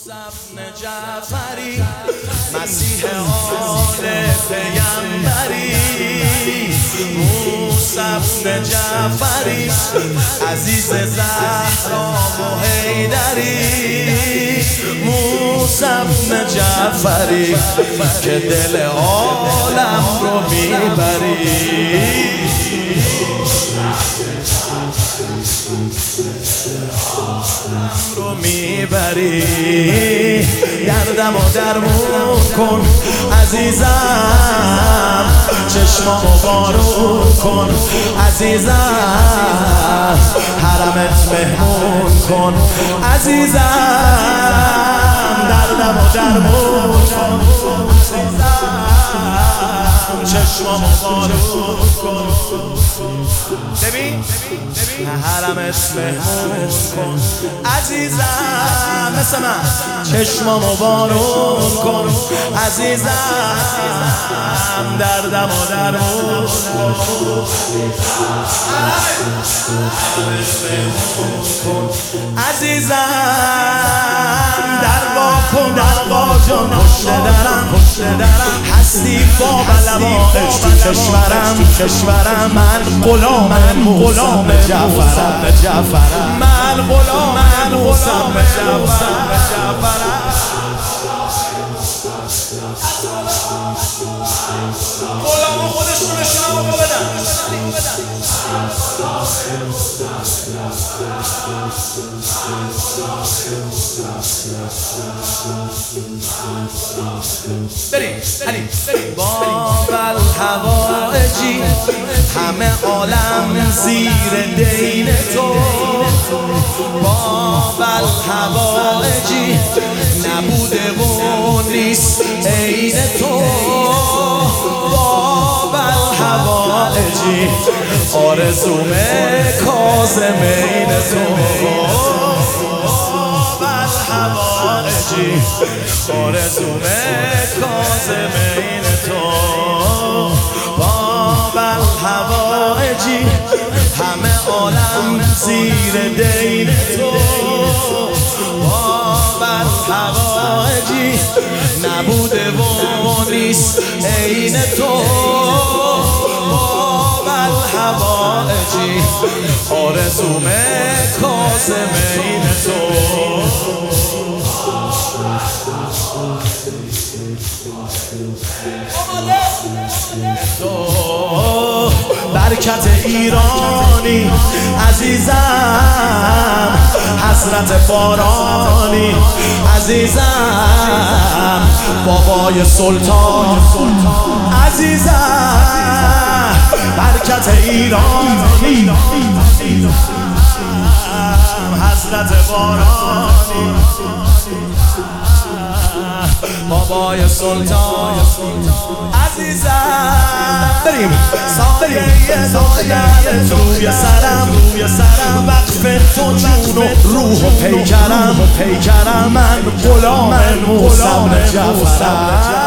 ابن جعفری مسیح آل پیغمبری، موسی ابن جعفری عزیز زهرا و حیدری، موسی ابن جعفری که دل عالم رو میبری، رو میبری. دردمو درمون کن عزیزم، چشمامو بارون کن عزیزم، حرمت مهمون کن عزیزم، دردمو درمون کن عزیزم، چشمامو بارون کن. ببین حرمت مهمون کن عزیزم، مثل من چشمامو بارون کن عزیزم، دردمو درمون کن عزیزم، دربا کن دربا جان پشت درم هستی با بلوایش تو کشورم، من غلام جعفرم، من غلام جعفرم. غلام خودشون نشونم رو بدن. بریم باب الحوائجی، همه عالم زیر دین تو، باب الحوائجی نبوده و نیست عین تو، باب الحوائجی آرزوم کاظم عین تو، باب الحوائجی آرزوم کاظم عین تو، باب الحوائجی همه عالم زیر دین تو، باب الحوائجی نبوده و نیست عین تو، باب الحوائجی آرزوم کاظم عین تو، برکت ایرانی عزیزم، حضرت بارانی عزیزم، بابای سلطان عزیزم، برکت ایرانی حضرت بارانی، بابای سلطان عزیزم. بریم سایه روی سرم، وقف تو جون و روح و پیکرم، من غلام موسی ابن جعفرم.